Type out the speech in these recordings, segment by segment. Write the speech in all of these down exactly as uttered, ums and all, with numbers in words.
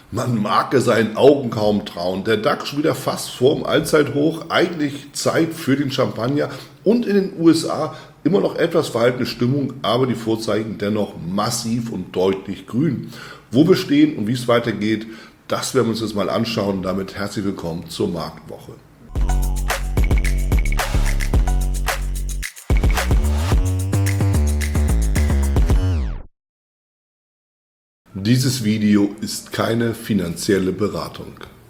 Man mag es seinen Augen kaum trauen. Der DAX schon wieder fast vorm Allzeithoch. Eigentlich Zeit für den Champagner. Und in den U S A immer noch etwas verhaltene Stimmung, aber die Vorzeichen dennoch massiv und deutlich grün. Wo wir stehen und wie es weitergeht, das werden wir uns jetzt mal anschauen. Damit herzlich willkommen zur Marktwoche. Dieses Video ist keine finanzielle Beratung.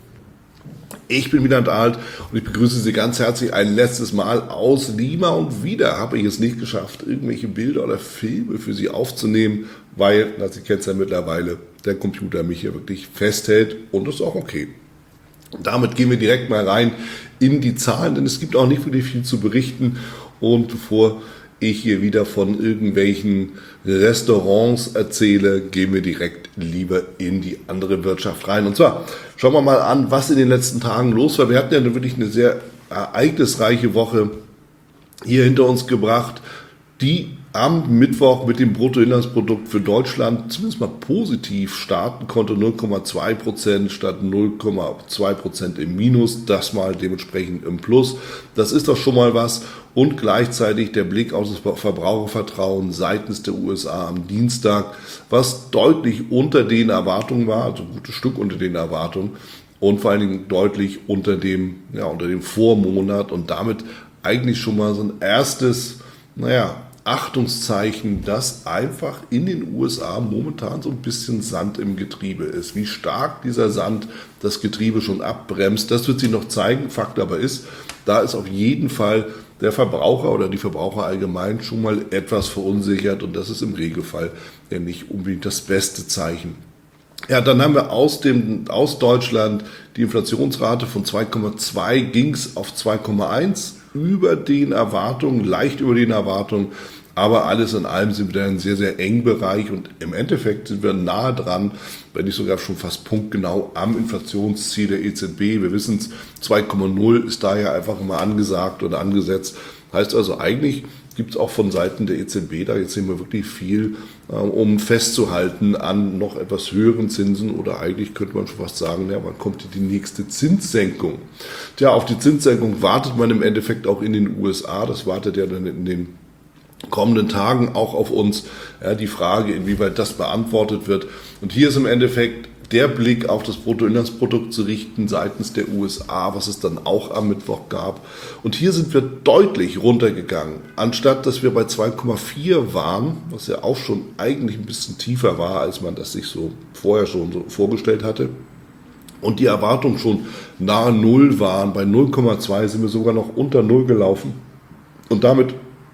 Ich bin Wieland Alt und ich begrüße Sie ganz herzlich ein letztes Mal aus Lima, und wieder habe ich es nicht geschafft, irgendwelche Bilder oder Filme für Sie aufzunehmen, weil, das Sie kennen es ja mittlerweile, der Computer mich hier wirklich festhält, und das ist auch okay. Und damit gehen wir direkt mal rein in die Zahlen, denn es gibt auch nicht wirklich viel zu berichten, und bevor ich hier wieder von irgendwelchen Restaurants erzähle, gehen wir direkt lieber in die andere Wirtschaft rein. Und zwar schauen wir mal an, was in den letzten Tagen los war. Wir hatten ja wirklich eine sehr ereignisreiche Woche hier hinter uns gebracht, die am Mittwoch mit dem Bruttoinlandsprodukt für Deutschland zumindest mal positiv starten konnte, null Komma zwei Prozent statt null Komma zwei Prozent im Minus, das mal dementsprechend im Plus. Das ist doch schon mal was. Und gleichzeitig der Blick auf das Verbrauchervertrauen seitens der U S A am Dienstag, was deutlich unter den Erwartungen war, also ein gutes Stück unter den Erwartungen, und vor allen Dingen deutlich unter dem, ja, unter dem Vormonat, und damit eigentlich schon mal so ein erstes, naja, Achtungszeichen, dass einfach in den U S A momentan so ein bisschen Sand im Getriebe ist. Wie stark dieser Sand das Getriebe schon abbremst, das wird sich noch zeigen. Fakt aber ist, da ist auf jeden Fall der Verbraucher oder die Verbraucher allgemein schon mal etwas verunsichert, und das ist im Regelfall ja nicht unbedingt das beste Zeichen. Ja, dann haben wir aus, dem, aus Deutschland die Inflationsrate von zwei Komma zwei ging es auf zwei Komma eins, über den Erwartungen, leicht über den Erwartungen, aber alles in allem sind wir in einem sehr, sehr engen Bereich, und im Endeffekt sind wir nahe dran, wenn nicht sogar schon fast punktgenau am Inflationsziel der E Z B. Wir wissen es, zwei Komma null ist da ja einfach immer angesagt oder angesetzt. Heißt also, eigentlich gibt es auch von Seiten der E Z B da jetzt immer wirklich viel, äh, um festzuhalten an noch etwas höheren Zinsen, oder eigentlich könnte man schon fast sagen, ja, wann kommt die nächste Zinssenkung? Tja, auf die Zinssenkung wartet man im Endeffekt auch in den U S A, das wartet ja dann in den kommenden Tagen auch auf uns, ja, die Frage, inwieweit das beantwortet wird. Und hier ist im Endeffekt der Blick auf das Bruttoinlandsprodukt zu richten seitens der U S A, was es dann auch am Mittwoch gab. Und hier sind wir deutlich runtergegangen. Anstatt dass wir bei zwei Komma vier waren, was ja auch schon eigentlich ein bisschen tiefer war, als man das sich so vorher schon so vorgestellt hatte, und die Erwartungen schon nahe Null waren, bei null Komma zwei sind wir sogar noch unter Null gelaufen. Und damit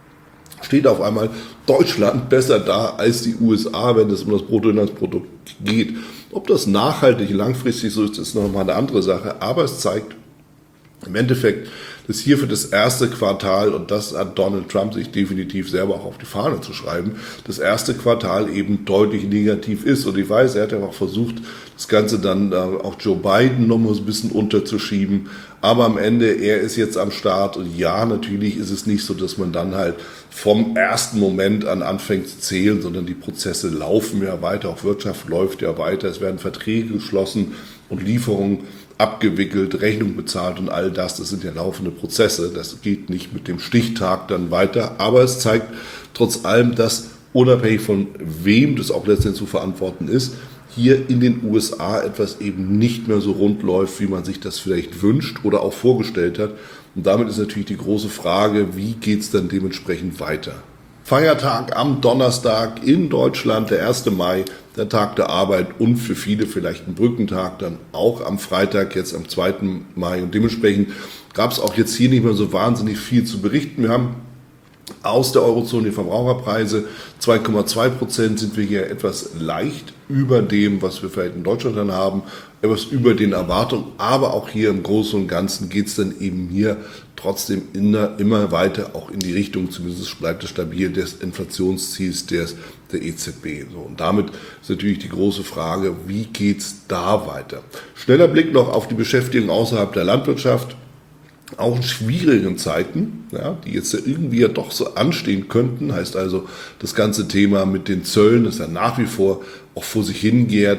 steht auf einmal Deutschland besser da als die U S A, wenn es um das Bruttoinlandsprodukt geht. Ob das nachhaltig langfristig so ist, ist noch mal eine andere Sache, aber es zeigt im Endeffekt, dass hier für das erste Quartal, und das hat Donald Trump sich definitiv selber auch auf die Fahne zu schreiben, das erste Quartal eben deutlich negativ ist. Und ich weiß, er hat ja auch versucht, das Ganze dann äh, auch Joe Biden noch mal so ein bisschen unterzuschieben. Aber am Ende, er ist jetzt am Start, und ja, natürlich ist es nicht so, dass man dann halt vom ersten Moment an anfängt zu zählen, sondern die Prozesse laufen ja weiter, auch Wirtschaft läuft ja weiter, es werden Verträge geschlossen und Lieferungen abgewickelt, Rechnung bezahlt und all das, das sind ja laufende Prozesse, das geht nicht mit dem Stichtag dann weiter, aber es zeigt trotz allem, dass unabhängig von wem das auch letztendlich zu verantworten ist, hier in den U S A etwas eben nicht mehr so rund läuft, wie man sich das vielleicht wünscht oder auch vorgestellt hat. Und damit ist natürlich die große Frage, wie geht es dann dementsprechend weiter? Feiertag am Donnerstag in Deutschland, der erste Mai, der Tag der Arbeit, und für viele vielleicht ein Brückentag, dann auch am Freitag, jetzt am zweiten Mai. Und dementsprechend gab es auch jetzt hier nicht mehr so wahnsinnig viel zu berichten. Wir haben aus der Eurozone die Verbraucherpreise, zwei Komma zwei Prozent sind wir hier etwas leicht über dem, was wir vielleicht in Deutschland dann haben, etwas über den Erwartungen, aber auch hier im Großen und Ganzen geht es dann eben hier trotzdem immer weiter auch in die Richtung, zumindest bleibt es stabil, des Inflationsziels des, der E Z B. So, und damit ist natürlich die große Frage, wie geht es da weiter? Schneller Blick noch auf die Beschäftigung außerhalb der Landwirtschaft. Auch in schwierigen Zeiten, ja, die jetzt ja irgendwie ja doch so anstehen könnten, heißt also, das ganze Thema mit den Zöllen, das ja nach wie vor auch vor sich hingärt,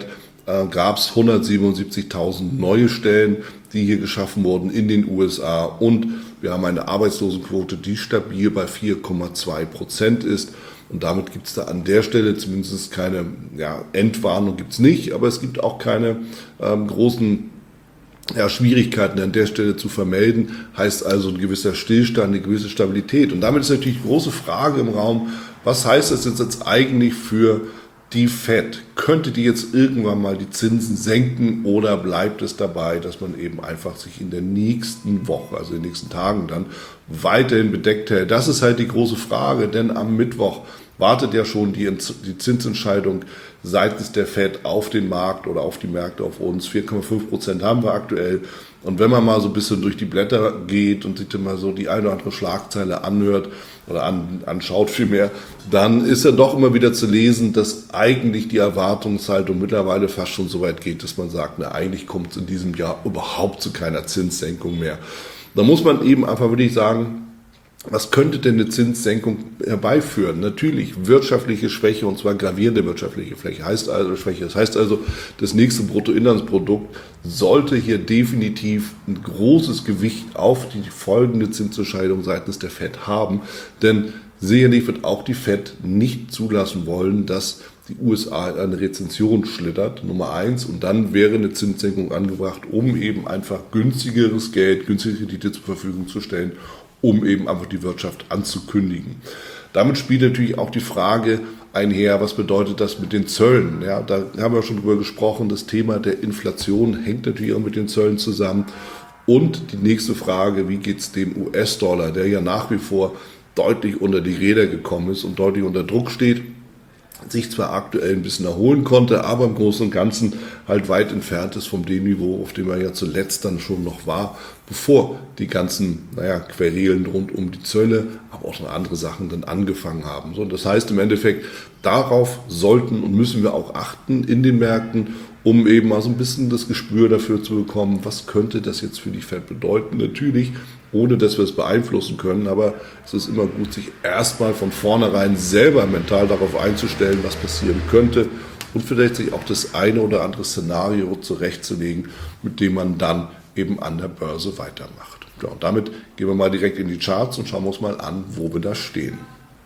äh, gab es hundertsiebenundsiebzigtausend neue Stellen, die hier geschaffen wurden in den U S A. Und wir haben eine Arbeitslosenquote, die stabil bei vier Komma zwei Prozent ist. Und damit gibt es da an der Stelle zumindest keine ja, Entwarnung, gibt es nicht, aber es gibt auch keine ähm, großen ja, Schwierigkeiten an der Stelle zu vermelden. Heißt also ein gewisser Stillstand, eine gewisse Stabilität. Und damit ist natürlich die große Frage im Raum, was heißt das jetzt eigentlich für die Fed? Könnte die jetzt irgendwann mal die Zinsen senken oder bleibt es dabei, dass man eben einfach sich in der nächsten Woche, also in den nächsten Tagen dann weiterhin bedeckt hält? Das ist halt die große Frage, denn am Mittwoch wartet ja schon die, die Zinsentscheidung seitens der Fed auf den Markt oder auf die Märkte, auf uns. vier Komma fünf Prozent haben wir aktuell. Und wenn man mal so ein bisschen durch die Blätter geht und sich dann mal so die eine oder andere Schlagzeile anhört oder an, anschaut vielmehr, dann ist ja doch immer wieder zu lesen, dass eigentlich die Erwartungshaltung mittlerweile fast schon so weit geht, dass man sagt, na, eigentlich kommt es in diesem Jahr überhaupt zu keiner Zinssenkung mehr. Da muss man eben einfach wirklich sagen, was könnte denn eine Zinssenkung herbeiführen? Natürlich wirtschaftliche Schwäche, und zwar gravierende wirtschaftliche Schwäche. Heißt also, Schwäche. Das heißt also, das nächste Bruttoinlandsprodukt sollte hier definitiv ein großes Gewicht auf die folgende Zinsentscheidung seitens der Fed haben. Denn sicherlich wird auch die Fed nicht zulassen wollen, dass die U S A in eine Rezession schlittert, Nummer eins. Und dann wäre eine Zinssenkung angebracht, um eben einfach günstigeres Geld, günstige Kredite zur Verfügung zu stellen, um eben einfach die Wirtschaft anzukündigen. Damit spielt natürlich auch die Frage einher, was bedeutet das mit den Zöllen? Ja, da haben wir schon drüber gesprochen, das Thema der Inflation hängt natürlich auch mit den Zöllen zusammen. Und die nächste Frage, wie geht es dem U S-Dollar, der ja nach wie vor deutlich unter die Räder gekommen ist und deutlich unter Druck steht, sich zwar aktuell ein bisschen erholen konnte, aber im Großen und Ganzen halt weit entfernt ist von dem Niveau, auf dem er ja zuletzt dann schon noch war, bevor die ganzen, naja, Querelen rund um die Zölle, aber auch noch andere Sachen dann angefangen haben. So, das heißt im Endeffekt, darauf sollten und müssen wir auch achten in den Märkten, um eben mal so ein bisschen das Gespür dafür zu bekommen, was könnte das jetzt für die Fed bedeuten. Natürlich, ohne dass wir es beeinflussen können, aber es ist immer gut, sich erstmal von vornherein selber mental darauf einzustellen, was passieren könnte und vielleicht sich auch das eine oder andere Szenario zurechtzulegen, mit dem man dann eben an der Börse weitermacht. Ja, und damit gehen wir mal direkt in die Charts und schauen uns mal an, wo wir da stehen.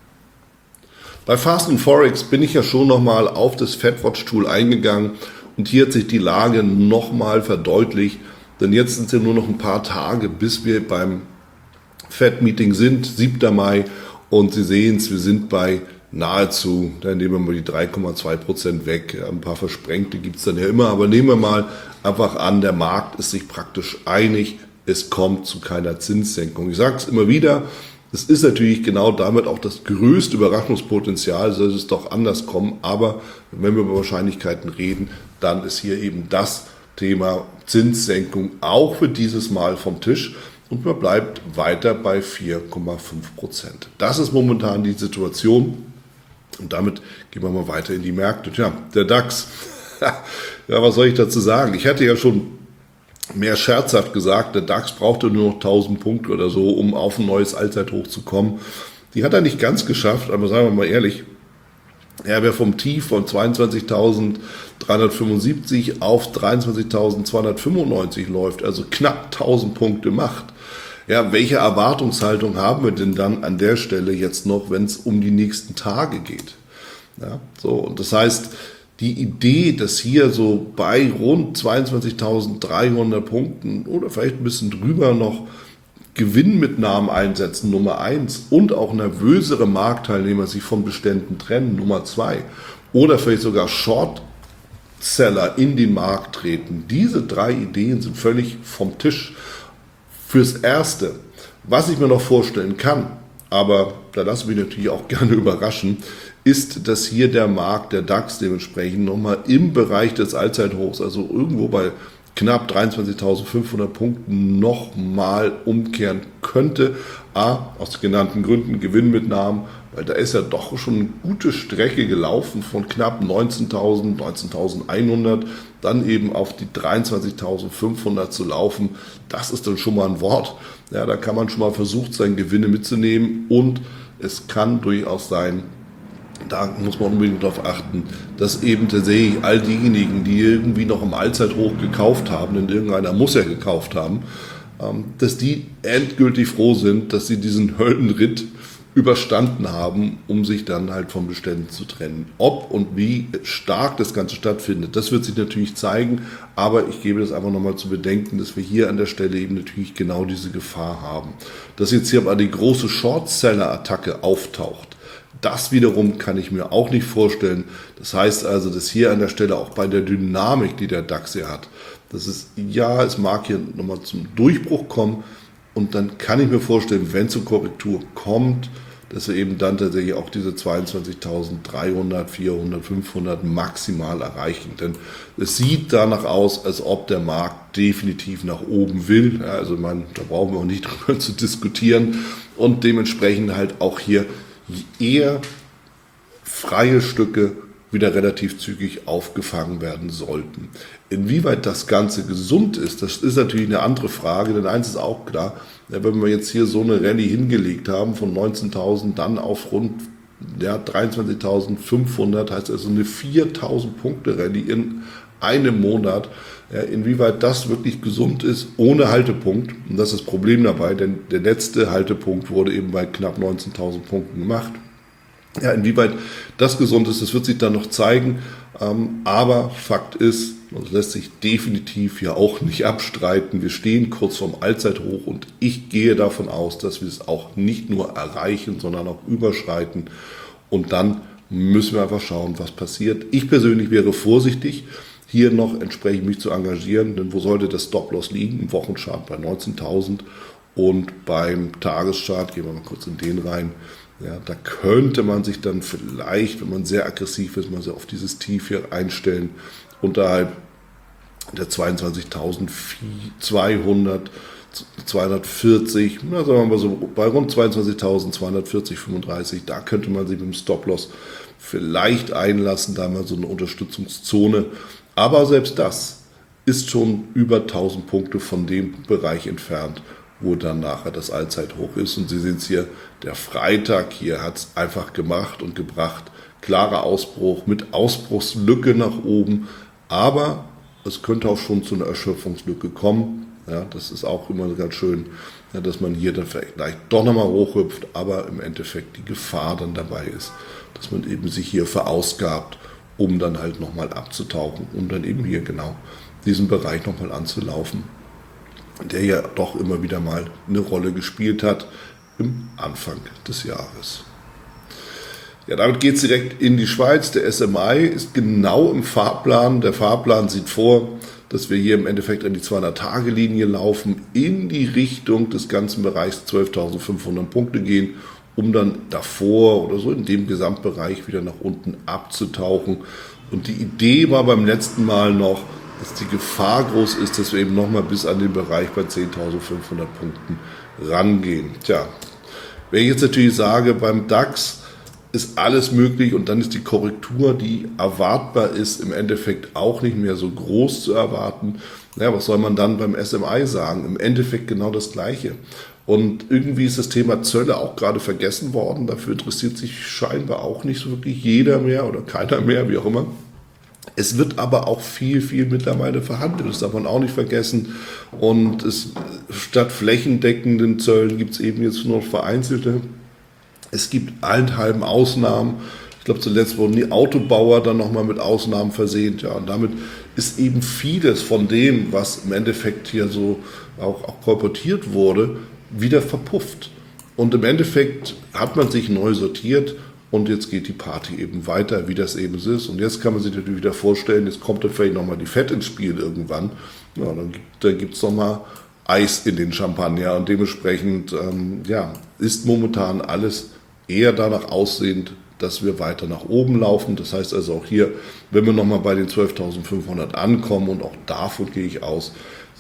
Bei Fast and Forex bin ich ja schon nochmal auf das FedWatch-Tool eingegangen und hier hat sich die Lage nochmal verdeutlicht, denn jetzt sind es ja nur noch ein paar Tage, bis wir beim Fed-Meeting sind, siebter Mai, und Sie sehen es, wir sind bei nahezu, da nehmen wir mal die drei Komma zwei Prozent weg, ein paar Versprengte gibt es dann ja immer, aber nehmen wir mal einfach an, der Markt ist sich praktisch einig, es kommt zu keiner Zinssenkung. Ich sage es immer wieder, es ist natürlich genau damit auch das größte Überraschungspotenzial, soll es doch anders kommen, aber wenn wir über Wahrscheinlichkeiten reden, dann ist hier eben das Thema Zinssenkung auch für dieses Mal vom Tisch und man bleibt weiter bei vier Komma fünf Prozent. Das ist momentan die Situation und damit gehen wir mal weiter in die Märkte. Tja, der DAX, ja, was soll ich dazu sagen? Ich hatte ja schon mehr scherzhaft gesagt, der DAX brauchte nur noch tausend Punkte oder so, um auf ein neues Allzeithoch zu kommen. Die hat er nicht ganz geschafft, aber sagen wir mal ehrlich, ja, wer vom Tief von zweiundzwanzigtausenddreihundertfünfundsiebzig auf dreiundzwanzigtausendzweihundertfünfundneunzig läuft, also knapp tausend Punkte macht, ja, welche Erwartungshaltung haben wir denn dann an der Stelle jetzt noch, wenn es um die nächsten Tage geht? Ja, so, und das heißt, die Idee, dass hier so bei rund zweiundzwanzigtausenddreihundert Punkten oder vielleicht ein bisschen drüber noch Gewinnmitnahmen einsetzen, Nummer eins, und auch nervösere Marktteilnehmer sich von Beständen trennen, Nummer zwei, oder vielleicht sogar Shortseller in den Markt treten. Diese drei Ideen sind völlig vom Tisch. Fürs Erste, was ich mir noch vorstellen kann, aber da lasse ich mich natürlich auch gerne überraschen, ist, dass hier der Markt, der DAX dementsprechend nochmal im Bereich des Allzeithochs, also irgendwo bei knapp dreiundzwanzigtausendfünfhundert Punkten nochmal umkehren könnte. A, aus genannten Gründen Gewinnmitnahmen, weil da ist ja doch schon eine gute Strecke gelaufen von knapp neunzehntausend, neunzehntausendeinhundert, dann eben auf die dreiundzwanzigtausendfünfhundert zu laufen. Das ist dann schon mal ein Wort. Ja, da kann man schon mal versucht, seine Gewinne mitzunehmen und es kann durchaus sein, Da muss man unbedingt darauf achten, dass eben tatsächlich all diejenigen, die irgendwie noch im Allzeithoch gekauft haben, denn irgendeiner muss ja gekauft haben, dass die endgültig froh sind, dass sie diesen Höllenritt überstanden haben, um sich dann halt von Beständen zu trennen. Ob und wie stark das Ganze stattfindet, das wird sich natürlich zeigen, aber ich gebe das einfach nochmal zu bedenken, dass wir hier an der Stelle eben natürlich genau diese Gefahr haben. Dass jetzt hier aber die große Short-Seller-Attacke auftaucht, das wiederum kann ich mir auch nicht vorstellen. Das heißt also, dass hier an der Stelle auch bei der Dynamik, die der DAX hier hat, dass es, ja, es mag hier nochmal zum Durchbruch kommen und dann kann ich mir vorstellen, wenn zur Korrektur kommt, dass wir eben dann tatsächlich auch diese zweiundzwanzigtausenddreihundert, vierhundert, fünfhundert maximal erreichen. Denn es sieht danach aus, als ob der Markt definitiv nach oben will. Ja, also man, da brauchen wir auch nicht drüber zu diskutieren und dementsprechend halt auch hier eher freie Stücke wieder relativ zügig aufgefangen werden sollten. Inwieweit das Ganze gesund ist, das ist natürlich eine andere Frage, denn eins ist auch klar, wenn wir jetzt hier so eine Rallye hingelegt haben von neunzehntausend dann auf rund ja, dreiundzwanzigtausendfünfhundert, heißt also eine viertausend Punkte Rallye in einem Monat, ja, inwieweit das wirklich gesund ist, ohne Haltepunkt, und das ist das Problem dabei, denn der letzte Haltepunkt wurde eben bei knapp neunzehntausend Punkten gemacht. Ja, inwieweit das gesund ist, das wird sich dann noch zeigen. Ähm, aber Fakt ist, das lässt sich definitiv hier auch nicht abstreiten. Wir stehen kurz vorm Allzeithoch und ich gehe davon aus, dass wir es auch nicht nur erreichen, sondern auch überschreiten. Und dann müssen wir einfach schauen, was passiert. Ich persönlich wäre vorsichtig, hier noch entsprechend mich zu engagieren, denn wo sollte das Stop-Loss liegen? Im Wochenchart bei neunzehntausend und beim Tageschart, gehen wir mal kurz in den rein, ja, da könnte man sich dann vielleicht, wenn man sehr aggressiv ist, mal so auf dieses Tief hier einstellen, unterhalb der zweiundzwanzigtausendzweihundert, zweihundertvierzig, na, sagen wir mal so bei rund zweiundzwanzigtausendzweihundertvierzig, fünfunddreißig, da könnte man sich mit dem Stop-Loss vielleicht einlassen, da mal so eine Unterstützungszone. Aber selbst das ist schon über tausend Punkte von dem Bereich entfernt, wo dann nachher das Allzeithoch ist. Und Sie sehen es hier, der Freitag hier hat es einfach gemacht und gebracht. Klarer Ausbruch mit Ausbruchslücke nach oben, aber es könnte auch schon zu einer Erschöpfungslücke kommen. Ja, das ist auch immer ganz schön, ja, dass man hier dann vielleicht doch nochmal hochhüpft, aber im Endeffekt die Gefahr dann dabei ist, dass man eben sich hier verausgabt, um dann halt nochmal abzutauchen, um dann eben hier genau diesen Bereich nochmal anzulaufen, der ja doch immer wieder mal eine Rolle gespielt hat im Anfang des Jahres. Ja, damit geht es direkt in die Schweiz. Der S M I ist genau im Fahrplan. Der Fahrplan sieht vor, dass wir hier im Endeffekt an die zweihundert-Tage-Linie laufen, in die Richtung des ganzen Bereichs zwölftausendfünfhundert Punkte gehen, um dann davor oder so in dem Gesamtbereich wieder nach unten abzutauchen. Und die Idee war beim letzten Mal noch, dass die Gefahr groß ist, dass wir eben nochmal bis an den Bereich bei zehntausendfünfhundert Punkten rangehen. Tja, wenn ich jetzt natürlich sage, beim DAX ist alles möglich und dann ist die Korrektur, die erwartbar ist, im Endeffekt auch nicht mehr so groß zu erwarten. Ja, was soll man dann beim S M I sagen? Im Endeffekt genau das Gleiche. Und irgendwie ist das Thema Zölle auch gerade vergessen worden. Dafür interessiert sich scheinbar auch nicht so wirklich jeder mehr oder keiner mehr, wie auch immer. Es wird aber auch viel, viel mittlerweile verhandelt, das darf man auch nicht vergessen. Und es, statt flächendeckenden Zöllen gibt es eben jetzt nur noch vereinzelte. Es gibt allenthalben Ausnahmen. Ich glaube, zuletzt wurden die Autobauer dann nochmal mit Ausnahmen versehen. Ja, und damit ist eben vieles von dem, was im Endeffekt hier so auch, auch kolportiert wurde, wieder verpufft. Und im Endeffekt hat man sich neu sortiert. Und jetzt geht die Party eben weiter, wie das eben ist. Und jetzt kann man sich natürlich wieder vorstellen, jetzt kommt da vielleicht nochmal die Fett ins Spiel irgendwann. Ja, dann da gibt es nochmal Eis in den Champagner. Und dementsprechend ähm, ja, ist momentan alles eher danach aussehend, dass wir weiter nach oben laufen. Das heißt also auch hier, wenn wir nochmal bei den zwölftausendfünfhundert ankommen, und auch davon gehe ich aus,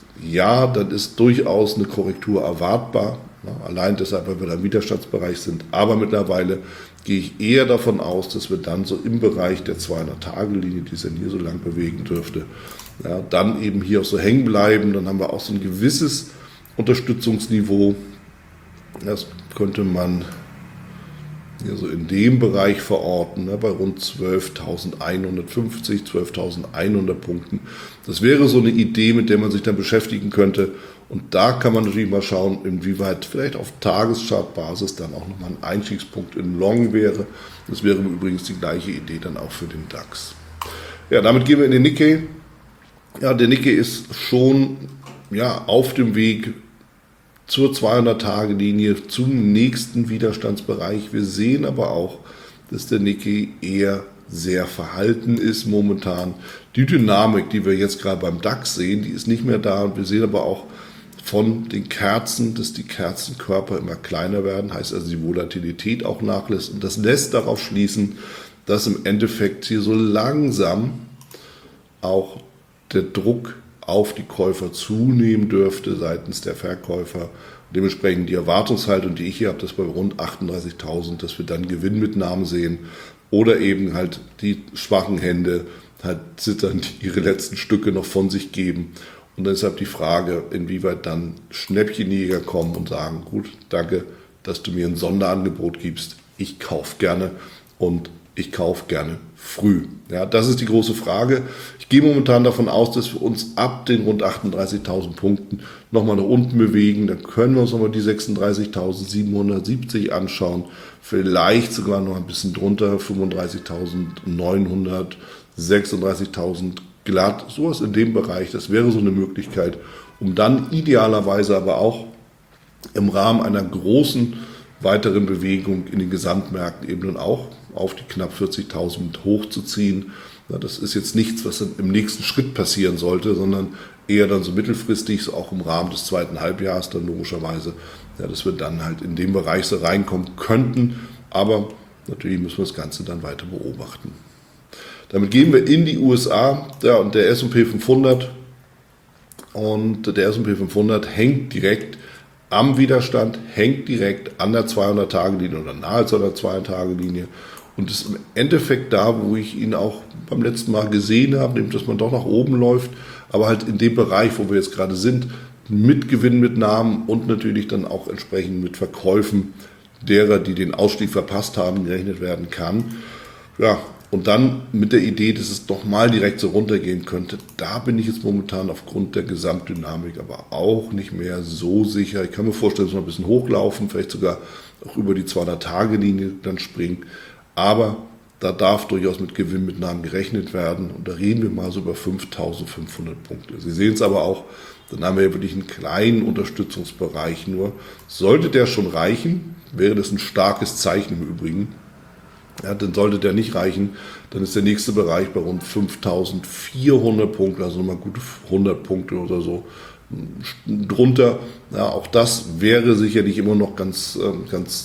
ja, dann ist durchaus eine Korrektur erwartbar. Ja, allein deshalb, weil wir da im Widerstandsbereich sind. Aber mittlerweile gehe ich eher davon aus, dass wir dann so im Bereich der zweihundert-Tage-Linie, die sich dann hier so lang bewegen dürfte, ja, dann eben hier auch so hängen bleiben. Dann haben wir auch so ein gewisses Unterstützungsniveau. Das könnte man also in dem Bereich verorten, ne, bei rund zwölftausendeinhundertfünfzig, zwölftausendeinhundert Punkten. Das wäre so eine Idee, mit der man sich dann beschäftigen könnte. Und da kann man natürlich mal schauen, inwieweit vielleicht auf Tageschartbasis dann auch nochmal ein Einstiegspunkt in Long wäre. Das wäre übrigens die gleiche Idee dann auch für den DAX. Ja, damit gehen wir in den Nikkei. Ja, der Nikkei ist schon ja, auf dem Weg zur zweihundert-Tage-Linie, zum nächsten Widerstandsbereich. Wir sehen aber auch, dass der Nikkei eher sehr verhalten ist momentan. Die Dynamik, die wir jetzt gerade beim DAX sehen, die ist nicht mehr da. Und wir sehen aber auch von den Kerzen, dass die Kerzenkörper immer kleiner werden. Heißt also, die Volatilität auch nachlässt. Und das lässt darauf schließen, dass im Endeffekt hier so langsam auch der Druck auf die Käufer zunehmen dürfte seitens der Verkäufer. Dementsprechend die Erwartungshaltung, die ich hier habe, dass bei rund achtunddreißigtausend, dass wir dann Gewinnmitnahmen sehen oder eben halt die schwachen Hände halt zitternd ihre letzten Stücke noch von sich geben. Und deshalb die Frage, inwieweit dann Schnäppchenjäger kommen und sagen, gut, danke, dass du mir ein Sonderangebot gibst. Ich kaufe gerne und ich kaufe gerne früh. Ja, das ist die große Frage. Ich gehe momentan davon aus, dass wir uns ab den rund achtunddreißigtausend Punkten nochmal nach unten bewegen. Dann können wir uns nochmal die sechsunddreißigtausendsiebenhundertsiebzig anschauen. Vielleicht sogar noch ein bisschen drunter, fünfunddreißigtausendneunhundert, sechsunddreißigtausend glatt. Sowas in dem Bereich, das wäre so eine Möglichkeit, um dann idealerweise aber auch im Rahmen einer großen weiteren Bewegung in den Gesamtmärkten eben dann auch auf die knapp vierzigtausend hochzuziehen. Ja, das ist jetzt nichts, was dann im nächsten Schritt passieren sollte, sondern eher dann so mittelfristig, so auch im Rahmen des zweiten Halbjahres dann logischerweise, ja, dass wir dann halt in dem Bereich so reinkommen könnten. Aber natürlich müssen wir das Ganze dann weiter beobachten. Damit gehen wir in die U S A, ja, und der S und P fünfhundert. Und der S und P fünfhundert hängt direkt am Widerstand, hängt direkt an der zweihundert-Tage-Linie oder nahezu an der zweihundert-Tage-Linie und ist im Endeffekt da, wo ich ihn auch beim letzten Mal gesehen habe, nämlich dass man doch nach oben läuft, aber halt in dem Bereich, wo wir jetzt gerade sind, mit Gewinnmitnahmen und natürlich dann auch entsprechend mit Verkäufen derer, die den Ausstieg verpasst haben, gerechnet werden kann. Ja, und dann mit der Idee, dass es doch mal direkt so runtergehen könnte, da bin ich jetzt momentan aufgrund der Gesamtdynamik aber auch nicht mehr so sicher. Ich kann mir vorstellen, dass wir noch ein bisschen hochlaufen, vielleicht sogar auch über die zweihundert-Tage-Linie dann springen. Aber da darf durchaus mit Gewinnmitnahmen gerechnet werden. Und da reden wir mal so über fünftausendfünfhundert Punkte. Sie sehen es aber auch, dann haben wir ja wirklich einen kleinen Unterstützungsbereich nur. Sollte der schon reichen, wäre das ein starkes Zeichen im Übrigen. Ja, dann sollte der nicht reichen, dann ist der nächste Bereich bei rund fünftausendvierhundert Punkte, also nochmal gute hundert Punkte oder so drunter. Ja, auch das wäre sicherlich immer noch ganz, ganz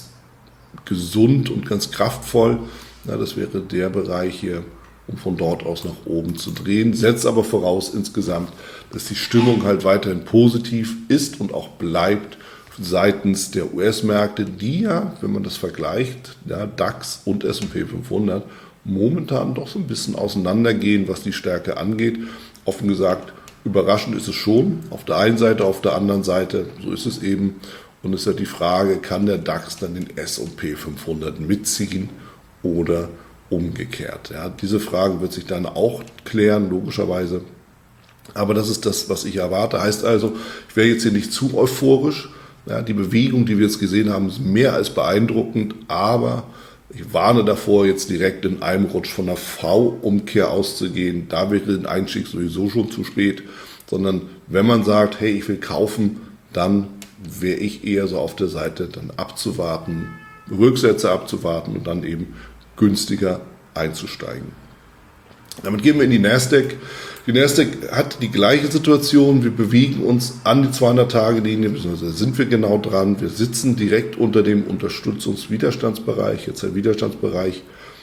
gesund und ganz kraftvoll. Ja, das wäre der Bereich hier, um von dort aus nach oben zu drehen. Setzt aber voraus insgesamt, dass die Stimmung halt weiterhin positiv ist und auch bleibt seitens der U S-Märkte, die ja, wenn man das vergleicht, ja, DAX und S und P fünfhundert, momentan doch so ein bisschen auseinandergehen, was die Stärke angeht. Offen gesagt, überraschend ist es schon. Auf der einen Seite, auf der anderen Seite, so ist es eben. Und es ist ja die Frage, kann der DAX dann den S und P fünfhundert mitziehen oder umgekehrt? Ja, diese Frage wird sich dann auch klären, logischerweise. Aber das ist das, was ich erwarte. Heißt also, ich wäre jetzt hier nicht zu euphorisch. Ja, die Bewegung, die wir jetzt gesehen haben, ist mehr als beeindruckend, aber ich warne davor, jetzt direkt in einem Rutsch von einer V-Umkehr auszugehen. Da wäre ein Einstieg sowieso schon zu spät, sondern wenn man sagt, hey, ich will kaufen, dann wäre ich eher so auf der Seite, dann abzuwarten, Rücksätze abzuwarten und dann eben günstiger einzusteigen. Damit gehen wir in die Nasdaq. Die Nasdaq hat die gleiche Situation. Wir bewegen uns an die zweihundert-Tage-Linie, beziehungsweise sind wir genau dran. Wir sitzen direkt unter dem Unterstützungs-Widerstandsbereich, jetzt der Widerstandsbereich.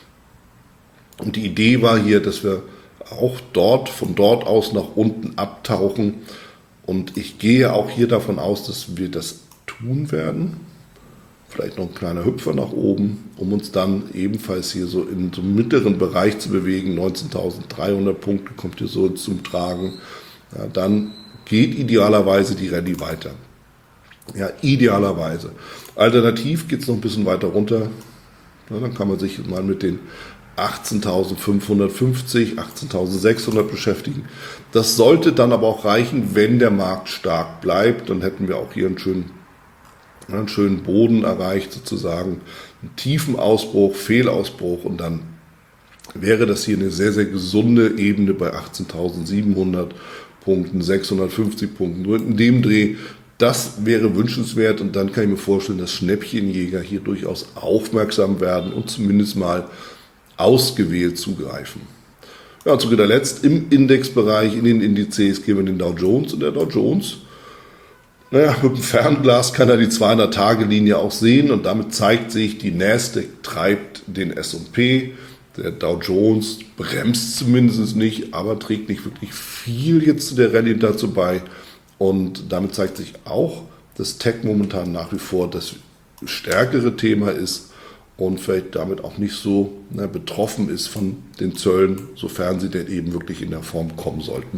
Und die Idee war hier, dass wir auch dort, von dort aus nach unten abtauchen. Und ich gehe auch hier davon aus, dass wir das tun werden. Vielleicht noch ein kleiner Hüpfer nach oben, um uns dann ebenfalls hier so in so einem mittleren Bereich zu bewegen. neunzehntausenddreihundert Punkte kommt hier so zum Tragen. Ja, dann geht idealerweise die Rallye weiter. Ja, idealerweise. Alternativ geht es noch ein bisschen weiter runter. Ja, dann kann man sich mal mit den achtzehntausendfünfhundertfünfzig, achtzehntausendsechshundert beschäftigen. Das sollte dann aber auch reichen, wenn der Markt stark bleibt. Dann hätten wir auch hier einen schönen, einen schönen Boden erreicht, sozusagen einen tiefen Ausbruch, Fehlausbruch, und dann wäre das hier eine sehr, sehr gesunde Ebene bei achtzehntausendsiebenhundert Punkten, sechshundertfünfzig Punkten. In dem Dreh, das wäre wünschenswert, und dann kann ich mir vorstellen, dass Schnäppchenjäger hier durchaus aufmerksam werden und zumindest mal ausgewählt zugreifen. Ja, zu guter Letzt im Indexbereich, in den Indizes, gehen wir in den Dow Jones, und der Dow Jones, naja, mit dem Fernglas kann er die zweihundert-Tage-Linie auch sehen, und damit zeigt sich, die Nasdaq treibt den S und P, der Dow Jones bremst zumindest nicht, aber trägt nicht wirklich viel jetzt zu der Rallye dazu bei, und damit zeigt sich auch, dass Tech momentan nach wie vor das stärkere Thema ist und vielleicht damit auch nicht so ne, betroffen ist von den Zöllen, sofern sie denn eben wirklich in der Form kommen sollten.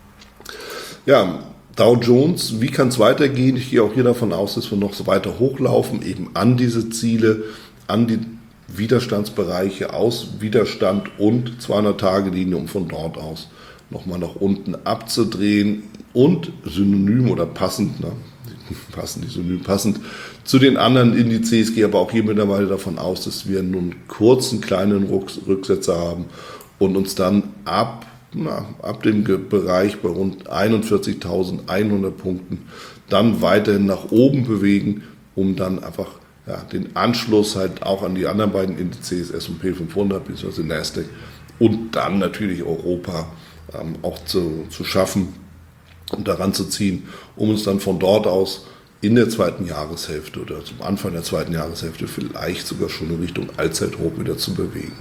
Ja, Dow Jones, wie kann es weitergehen? Ich gehe auch hier davon aus, dass wir noch so weiter hochlaufen, eben an diese Ziele, an die Widerstandsbereiche aus Widerstand und zweihundert-Tage-Linie, um von dort aus nochmal nach unten abzudrehen und synonym oder passend, ne, passend, nicht synonym, passend zu den anderen Indizes, gehe aber auch hier mittlerweile davon aus, dass wir nun einen kurzen, kleinen Rücksetzer haben und uns dann ab, na, ab dem Bereich bei rund einundvierzigtausendeinhundert Punkten dann weiterhin nach oben bewegen, um dann einfach ja, den Anschluss halt auch an die anderen beiden Indizes, S und P fünfhundert bzw. Nasdaq, und dann natürlich Europa ähm, auch zu, zu schaffen und daran zu ziehen, um uns dann von dort aus in der zweiten Jahreshälfte oder zum Anfang der zweiten Jahreshälfte vielleicht sogar schon in Richtung Allzeithoch wieder zu bewegen.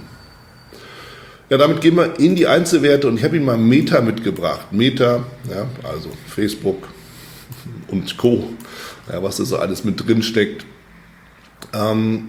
Ja, damit gehen wir in die Einzelwerte, und ich habe Ihnen mal Meta mitgebracht. Meta, ja, also Facebook und Co., ja, was da so alles mit drin steckt, ähm,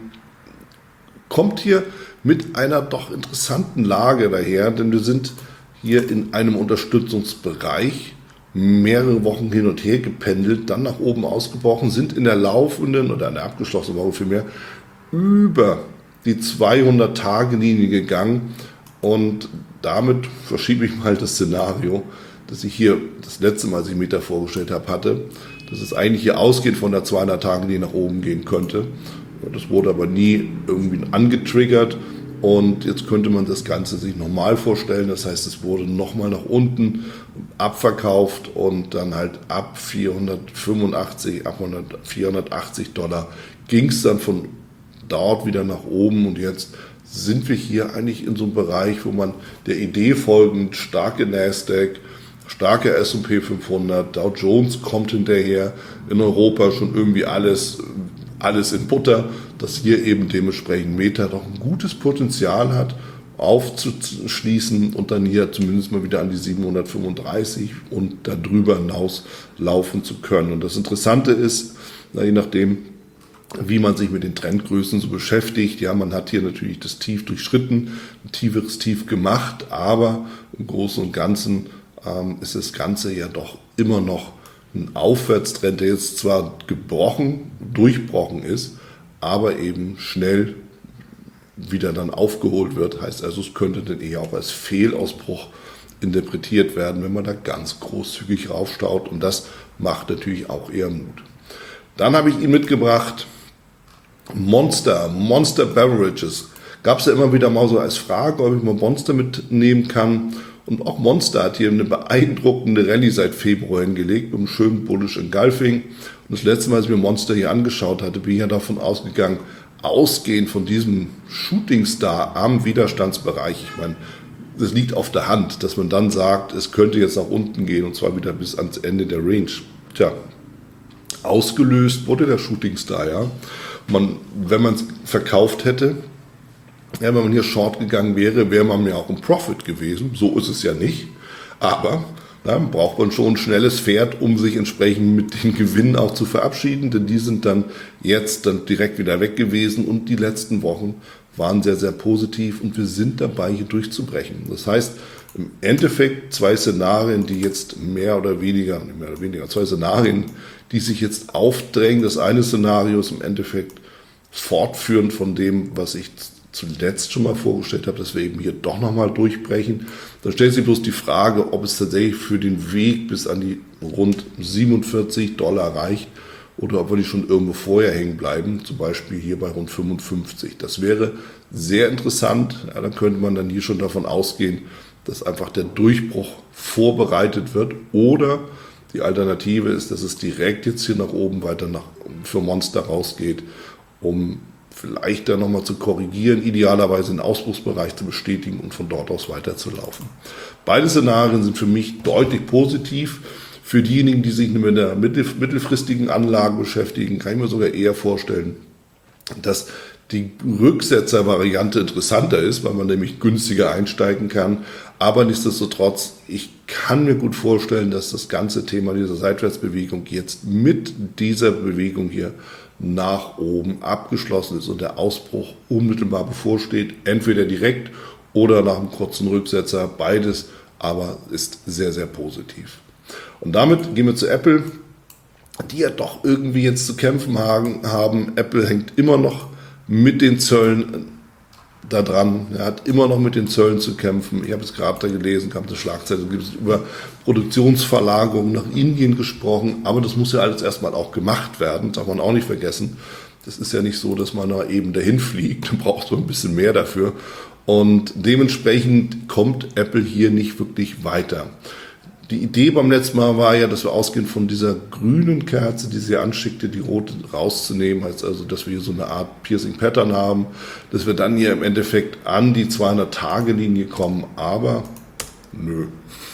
kommt hier mit einer doch interessanten Lage daher, denn wir sind hier in einem Unterstützungsbereich mehrere Wochen hin und her gependelt, dann nach oben ausgebrochen, sind in der laufenden oder in der abgeschlossenen Woche vielmehr über die zweihundert-Tage-Linie gegangen, und damit verschiebe ich mal das Szenario, das ich hier das letzte Mal, als ich Meta vorgestellt habe, hatte, dass es eigentlich hier ausgehend von der zweihundert-Tage-Linie nach oben gehen könnte. Das wurde aber nie irgendwie angetriggert, und jetzt könnte man das Ganze sich normal vorstellen. Das heißt, es wurde nochmal nach unten abverkauft und dann halt ab vierhundertfünfundachtzig, ab vierhundertachtzig Dollar ging es dann von dort wieder nach oben, und jetzt sind wir hier eigentlich in so einem Bereich, wo man der Idee folgend starke Nasdaq, starke S und P fünfhundert, Dow Jones kommt hinterher, in Europa schon irgendwie alles alles in Butter, dass hier eben dementsprechend Meta doch ein gutes Potenzial hat, aufzuschließen und dann hier zumindest mal wieder an die siebenhundertfünfunddreißig und darüber hinaus laufen zu können. Und das Interessante ist, na, je nachdem, wie man sich mit den Trendgrößen so beschäftigt, ja, man hat hier natürlich das Tief durchschritten, ein tieferes Tief gemacht, aber im Großen und Ganzen ähm, ist das Ganze ja doch immer noch ein Aufwärtstrend, der jetzt zwar gebrochen, durchbrochen ist, aber eben schnell wieder dann aufgeholt wird. Heißt also, es könnte dann eher auch als Fehlausbruch interpretiert werden, wenn man da ganz großzügig raufstaut. Und das macht natürlich auch eher Mut. Dann habe ich Ihnen mitgebracht Monster, Monster Beverages. Gab es ja immer wieder mal so als Frage, ob ich mal Monster mitnehmen kann. Und auch Monster hat hier eine beeindruckende Rallye seit Februar hingelegt, mit einem schönen Bullish Engulfing. Und das letzte Mal, als ich mir Monster hier angeschaut hatte, bin ich ja davon ausgegangen, ausgehend von diesem Shooting Star am Widerstandsbereich, ich meine, das liegt auf der Hand, dass man dann sagt, es könnte jetzt nach unten gehen, und zwar wieder bis ans Ende der Range. Tja, ausgelöst wurde der Shooting Star, ja. Man, wenn man es verkauft hätte, ja, wenn man hier short gegangen wäre, wäre man ja auch im Profit gewesen. So ist es ja nicht. Aber ja, braucht man schon ein schnelles Pferd, um sich entsprechend mit den Gewinnen auch zu verabschieden. Denn die sind dann jetzt dann direkt wieder weg gewesen. Und die letzten Wochen waren sehr, sehr positiv. Und wir sind dabei, hier durchzubrechen. Das heißt, im Endeffekt zwei Szenarien, die jetzt mehr oder weniger, mehr oder weniger, zwei Szenarien, die sich jetzt aufdrängen. Das eine Szenario ist im Endeffekt fortführend von dem, was ich zuletzt schon mal vorgestellt habe, dass wir eben hier doch nochmal durchbrechen. Dann stellt sich bloß die Frage, ob es tatsächlich für den Weg bis an die rund siebenundvierzig Dollar reicht oder ob wir nicht schon irgendwo vorher hängen bleiben, zum Beispiel hier bei rund fünfundfünfzig. Das wäre sehr interessant. Ja, dann könnte man dann hier schon davon ausgehen, dass einfach der Durchbruch vorbereitet wird, oder die Alternative ist, dass es direkt jetzt hier nach oben weiter nach, für Monster rausgeht, um vielleicht dann nochmal zu korrigieren, idealerweise den Ausbruchsbereich zu bestätigen und von dort aus weiterzulaufen. Beide Szenarien sind für mich deutlich positiv. Für diejenigen, die sich mit der mittelfristigen Anlage beschäftigen, kann ich mir sogar eher vorstellen, dass die Rücksetzer-Variante interessanter ist, weil man nämlich günstiger einsteigen kann. Aber nichtsdestotrotz, ich kann mir gut vorstellen, dass das ganze Thema dieser Seitwärtsbewegung jetzt mit dieser Bewegung hier nach oben abgeschlossen ist und der Ausbruch unmittelbar bevorsteht, entweder direkt oder nach einem kurzen Rücksetzer. Beides aber ist sehr, sehr positiv. Und damit gehen wir zu Apple, die ja doch irgendwie jetzt zu kämpfen haben. Apple hängt immer noch mit den Zöllen da dran. Er hat immer noch mit den Zöllen zu kämpfen. Ich habe es gerade da gelesen, kam eine Schlagzeile, gibt es über Produktionsverlagerung nach Indien gesprochen. Aber das muss ja alles erstmal auch gemacht werden, darf man auch nicht vergessen. Das ist ja nicht so, dass man da eben dahin fliegt. Da braucht man ein bisschen mehr dafür. Und dementsprechend kommt Apple hier nicht wirklich weiter. Die Idee beim letzten Mal war ja, dass wir ausgehend von dieser grünen Kerze, die sie anschickte, die rote rauszunehmen, heißt also, dass wir hier so eine Art Piercing Pattern haben, dass wir dann hier im Endeffekt an die zweihundert-Tage-Linie kommen, aber nö.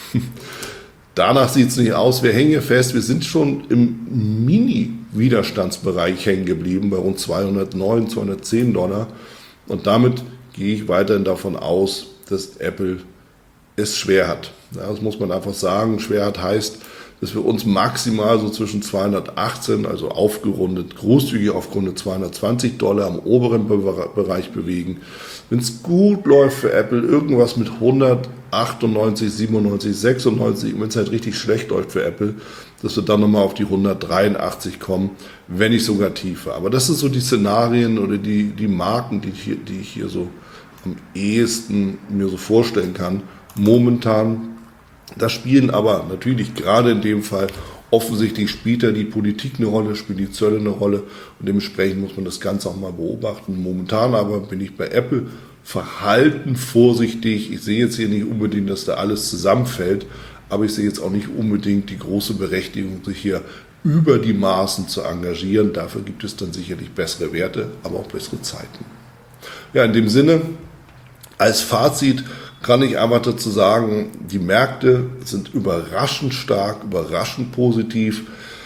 Danach sieht es nicht aus. Wir hängen hier fest, wir sind schon im Mini-Widerstandsbereich hängen geblieben, bei rund zweihundertneun, zweihundertzehn Dollar. Und damit gehe ich weiterhin davon aus, dass Apple es schwer hat. Ja, das muss man einfach sagen. Schwer hat heißt, dass wir uns maximal so zwischen zweihundertachtzehn, also aufgerundet, großzügig aufgerundet zweihundertzwanzig Dollar am oberen Bereich bewegen. Wenn es gut läuft für Apple, irgendwas mit hundertachtundneunzig, siebenundneunzig, sechsundneunzig, wenn es halt richtig schlecht läuft für Apple, dass wir dann nochmal auf die hundertdreiundachtzig kommen, wenn nicht sogar tiefer. Aber das sind so die Szenarien oder die, die Marken, die ich, hier, die ich hier so am ehesten mir so vorstellen kann. Momentan, da spielen aber natürlich gerade in dem Fall offensichtlich spielt da die Politik eine Rolle, spielt die Zölle eine Rolle und dementsprechend muss man das Ganze auch mal beobachten. Momentan aber bin ich bei Apple verhalten vorsichtig. Ich sehe jetzt hier nicht unbedingt, dass da alles zusammenfällt, aber ich sehe jetzt auch nicht unbedingt die große Berechtigung, sich hier über die Maßen zu engagieren. Dafür gibt es dann sicherlich bessere Werte, aber auch bessere Zeiten. Ja, in dem Sinne, als Fazit kann ich einfach dazu sagen, die Märkte sind überraschend stark, überraschend positiv.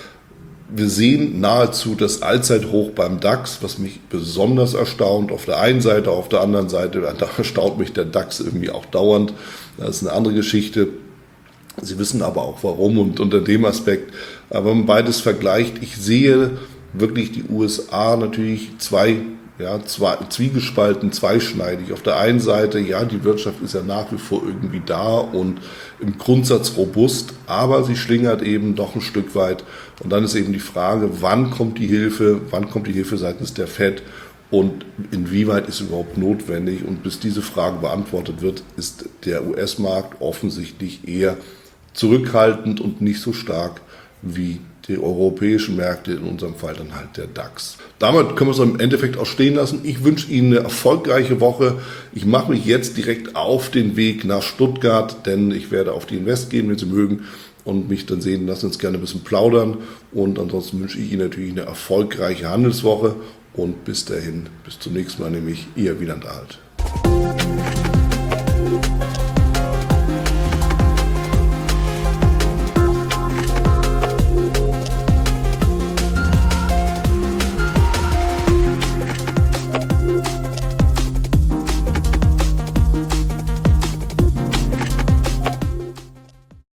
Wir sehen nahezu das Allzeithoch beim DAX, was mich besonders erstaunt. Auf der einen Seite, auf der anderen Seite, da erstaunt mich der DAX irgendwie auch dauernd. Das ist eine andere Geschichte. Sie wissen aber auch warum und unter dem Aspekt. Aber wenn man beides vergleicht, ich sehe wirklich die U S A natürlich zwei Ja, zwei, zwiegespalten, zweischneidig. Auf der einen Seite, ja, die Wirtschaft ist ja nach wie vor irgendwie da und im Grundsatz robust, aber sie schlingert eben doch ein Stück weit. Und dann ist eben die Frage, wann kommt die Hilfe, wann kommt die Hilfe seitens der Fed und inwieweit ist überhaupt notwendig? Und bis diese Frage beantwortet wird, ist der U S-Markt offensichtlich eher zurückhaltend und nicht so stark wie die europäischen Märkte, in unserem Fall dann halt der DAX. Damit können wir es im Endeffekt auch stehen lassen. Ich wünsche Ihnen eine erfolgreiche Woche. Ich mache mich jetzt direkt auf den Weg nach Stuttgart, denn ich werde auf die Invest gehen, wenn Sie mögen, und mich dann sehen. Lassen uns gerne ein bisschen plaudern. Und ansonsten wünsche ich Ihnen natürlich eine erfolgreiche Handelswoche. Und bis dahin, bis zum nächsten Mal, nämlich Ihr Wieland Alt.